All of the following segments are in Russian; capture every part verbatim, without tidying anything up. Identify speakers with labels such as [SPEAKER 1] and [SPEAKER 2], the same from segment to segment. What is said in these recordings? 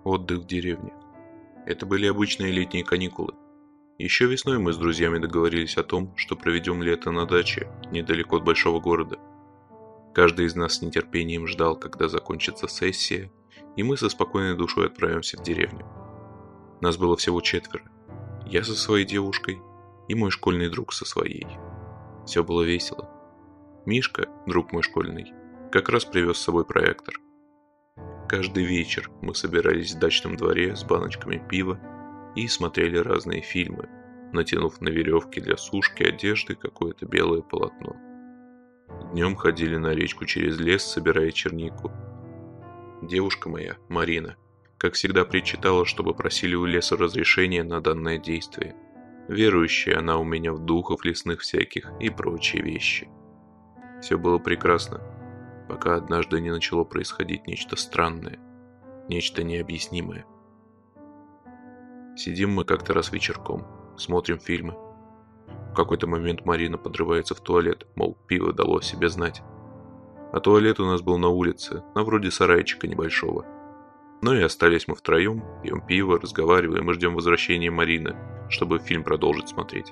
[SPEAKER 1] Отдых в деревне. Это были обычные летние каникулы. Еще весной мы с друзьями договорились о том, что проведем лето на даче, недалеко от большого города. Каждый из нас с нетерпением ждал, когда закончится сессия, и мы со спокойной душой отправимся в деревню. Нас было всего четверо. Я со своей девушкой и мой школьный друг со своей. Все было весело. Мишка, друг мой школьный, как раз привез с собой проектор. Каждый вечер мы собирались в дачном дворе с баночками пива и смотрели разные фильмы, натянув на веревке для сушки одежды какое-то белое полотно. Днем ходили на речку через лес, собирая чернику. Девушка моя, Марина, как всегда причитала, чтобы просили у леса разрешения на данное действие. Верующая она у меня в духов лесных всяких и прочие вещи. Все было прекрасно, пока однажды не начало происходить нечто странное, нечто необъяснимое. Сидим мы как-то раз вечерком, смотрим фильмы. В какой-то момент Марина подрывается в туалет, мол, пиво дало о себе знать. А туалет у нас был на улице, на вроде сарайчика небольшого. Ну и остались мы втроем, пьем пиво, разговариваем и ждем возвращения Марины, чтобы фильм продолжить смотреть.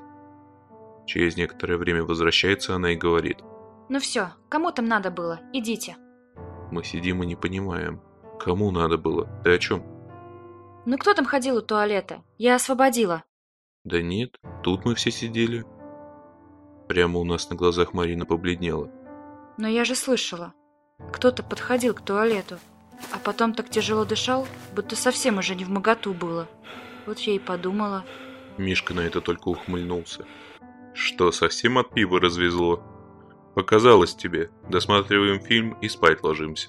[SPEAKER 1] Через некоторое время возвращается она и говорит:
[SPEAKER 2] «Ну все, кому там надо было? Идите».
[SPEAKER 1] Мы сидим и не понимаем, кому надо было, ты о чем?
[SPEAKER 2] «Ну кто там ходил у туалета? Я освободила».
[SPEAKER 1] Да нет, тут мы все сидели. Прямо у нас на глазах Марина побледнела.
[SPEAKER 2] «Но я же слышала. Кто-то подходил к туалету, а потом так тяжело дышал, будто совсем уже не вмоготу было. Вот я и подумала».
[SPEAKER 1] Мишка на это только ухмыльнулся. Что, совсем от пива развезло? Показалось тебе, досматриваем фильм и спать ложимся.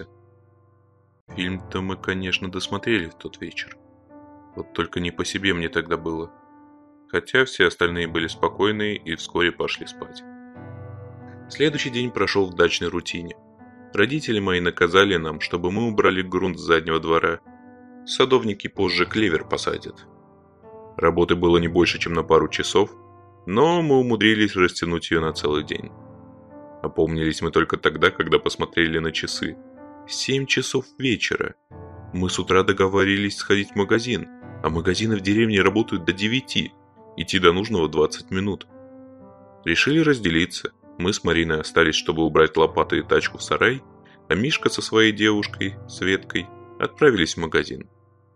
[SPEAKER 1] Фильм-то мы, конечно, досмотрели в тот вечер. Вот только не по себе мне тогда было. Хотя все остальные были спокойные и вскоре пошли спать. Следующий день прошел в дачной рутине. Родители мои наказали нам, чтобы мы убрали грунт с заднего двора. Садовники позже клевер посадят. Работы было не больше, чем на пару часов, но мы умудрились растянуть ее на целый день. Опомнились мы только тогда, когда посмотрели на часы. Семь часов вечера. Мы с утра договорились сходить в магазин, а магазины в деревне работают до девяти. Идти до нужного двадцать минут. Решили разделиться. Мы с Мариной остались, чтобы убрать лопаты и тачку в сарай, а Мишка со своей девушкой, Светкой, отправились в магазин.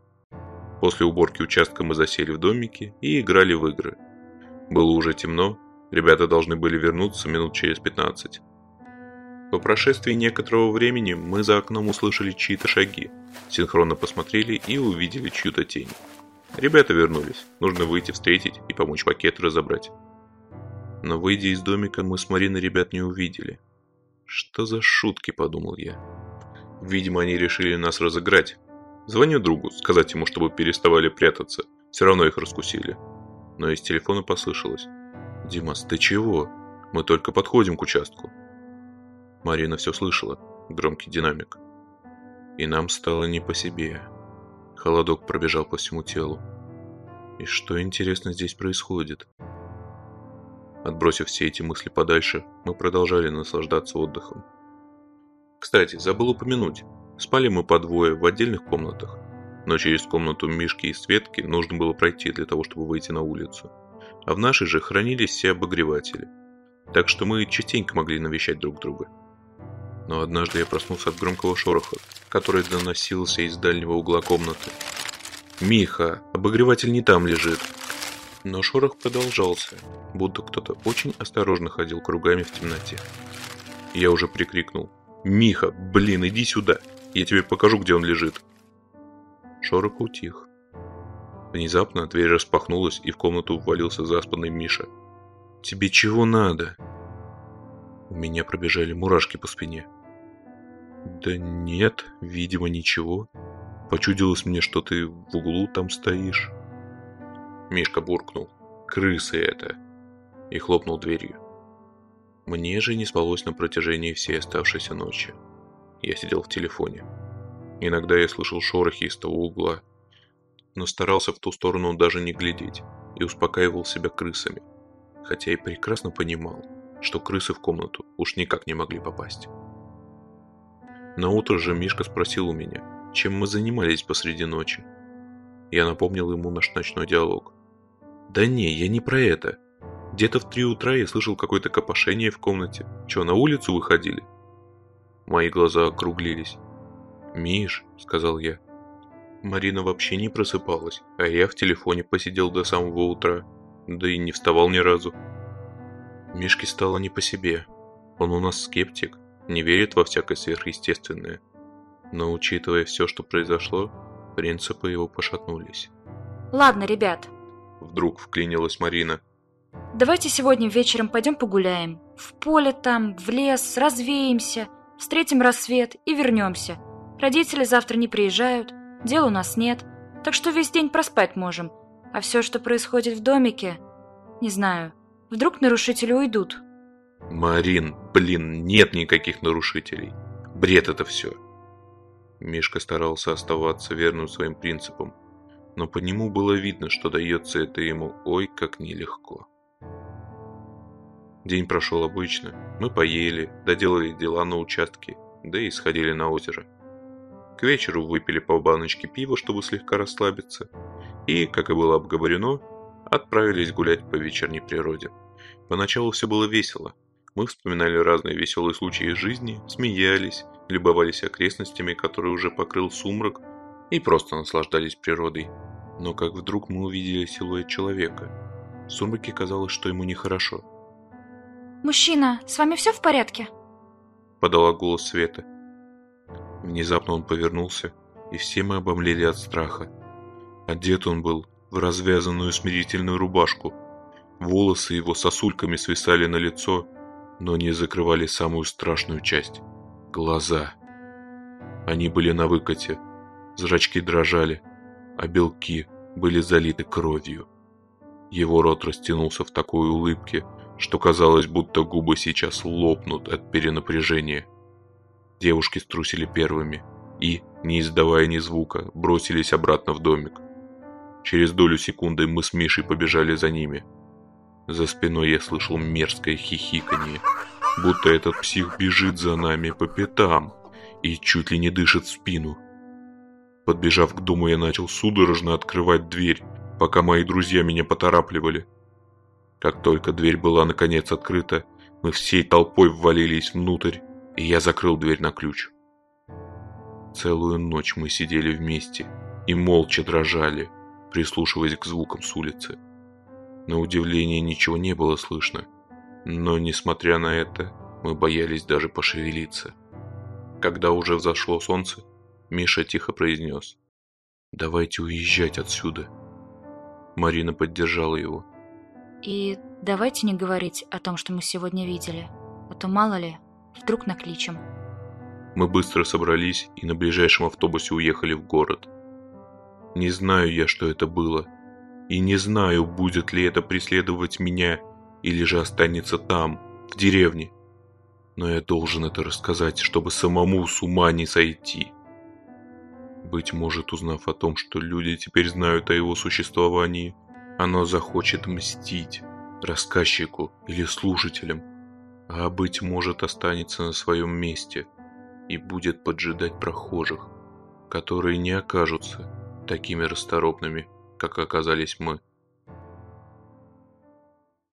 [SPEAKER 1] После уборки участка мы засели в домике и играли в игры. Было уже темно, ребята должны были вернуться минут через пятнадцать. По прошествии некоторого времени мы за окном услышали чьи-то шаги, синхронно посмотрели и увидели чью-то тень. Ребята вернулись, нужно выйти встретить и помочь пакеты разобрать. Но выйдя из домика, мы с Мариной ребят не увидели. Что за шутки, подумал я. Видимо, они решили нас разыграть. Звоню другу, сказать ему, чтобы переставали прятаться, все равно их раскусили. Но из телефона послышалось: «Димас, ты чего? Мы только подходим к участку». Марина все слышала, громкий динамик. И нам стало не по себе. Холодок пробежал по всему телу. И что, интересно, здесь происходит? Отбросив все эти мысли подальше, мы продолжали наслаждаться отдыхом. Кстати, забыл упомянуть, спали мы по двое в отдельных комнатах, но через комнату Мишки и Светки нужно было пройти для того, чтобы выйти на улицу. А в нашей же хранились все обогреватели, так что мы частенько могли навещать друг друга. Но однажды я проснулся от громкого шороха, который доносился из дальнего угла комнаты. «Миха, обогреватель не там лежит!» Но шорох продолжался, будто кто-то очень осторожно ходил кругами в темноте. Я уже прикрикнул: «Миха, блин, иди сюда! Я тебе покажу, где он лежит!» Шорох утих. Внезапно дверь распахнулась, и в комнату ввалился заспанный Миша. «Тебе чего надо?» У меня пробежали мурашки по спине. «Да нет, видимо, ничего. Почудилось мне, что ты в углу там стоишь». Мишка буркнул: «Крысы это!» и хлопнул дверью. Мне же не спалось на протяжении всей оставшейся ночи. Я сидел в телефоне. Иногда я слышал шорохи из того угла, но старался в ту сторону даже не глядеть и успокаивал себя крысами, хотя и прекрасно понимал, что крысы в комнату уж никак не могли попасть. На утро же Мишка спросил у меня, чем мы занимались посреди ночи. Я напомнил ему наш ночной диалог. Да не, я не про это. Где-то в три утра я слышал какое-то копошение в комнате. Че, на улицу выходили? Мои глаза округлились. «Миш», — сказал я. Марина вообще не просыпалась, а я в телефоне посидел до самого утра, да и не вставал ни разу. Мишке стало не по себе. Он у нас скептик, не верит во всякое сверхъестественное. Но, учитывая все, что произошло, принципы его пошатнулись.
[SPEAKER 2] Ладно, ребят.
[SPEAKER 1] Вдруг вклинилась Марина.
[SPEAKER 2] Давайте сегодня вечером пойдем погуляем. В поле там, в лес, развеемся, встретим рассвет и вернемся. Родители завтра не приезжают, дел у нас нет, так что весь день проспать можем. А все, что происходит в домике, не знаю, вдруг нарушители уйдут.
[SPEAKER 1] Марин, блин, нет никаких нарушителей. Бред это все. Мишка старался оставаться верным своим принципам, но по нему было видно, что дается это ему ой как нелегко. День прошел обычно. Мы поели, доделали дела на участке, да и сходили на озеро. К вечеру выпили по баночке пива, чтобы слегка расслабиться, и, как и было обговорено, отправились гулять по вечерней природе. Поначалу все было весело. Мы вспоминали разные веселые случаи из жизни, смеялись, любовались окрестностями, которые уже покрыл сумрак, и просто наслаждались природой. Но как вдруг мы увидели силуэт человека. В сумраке казалось, что ему нехорошо.
[SPEAKER 2] «Мужчина, с вами все в порядке?»
[SPEAKER 1] Подала голос Света. Внезапно он повернулся, и все мы обомлели от страха. Одет он был в развязанную смирительную рубашку. Волосы его сосульками свисали на лицо, но не закрывали самую страшную часть – глаза. Они были на выкате, зрачки дрожали, а белки были залиты кровью. Его рот растянулся в такой улыбке, что казалось, будто губы сейчас лопнут от перенапряжения. Девушки струсили первыми и, не издавая ни звука, бросились обратно в домик. Через долю секунды мы с Мишей побежали за ними. За спиной я слышал мерзкое хихиканье, будто этот псих бежит за нами по пятам и чуть ли не дышит в спину. Подбежав к дому, я начал судорожно открывать дверь, пока мои друзья меня поторапливали. Как только дверь была наконец открыта, мы всей толпой ввалились внутрь, и я закрыл дверь на ключ. Целую ночь мы сидели вместе и молча дрожали, прислушиваясь к звукам с улицы. На удивление ничего не было слышно, но, несмотря на это, мы боялись даже пошевелиться. Когда уже взошло солнце, Миша тихо произнес: «Давайте уезжать отсюда». Марина поддержала его.
[SPEAKER 2] И давайте не говорить о том, что мы сегодня видели, а то мало ли, вдруг накличем.
[SPEAKER 1] Мы быстро собрались и на ближайшем автобусе уехали в город. Не знаю я, что это было, и не знаю, будет ли это преследовать меня или же останется там, в деревне. Но я должен это рассказать, чтобы самому с ума не сойти. Быть может, узнав о том, что люди теперь знают о его существовании, оно захочет мстить рассказчику или слушателям, а, быть может, останется на своем месте и будет поджидать прохожих, которые не окажутся такими расторопными, как оказались мы.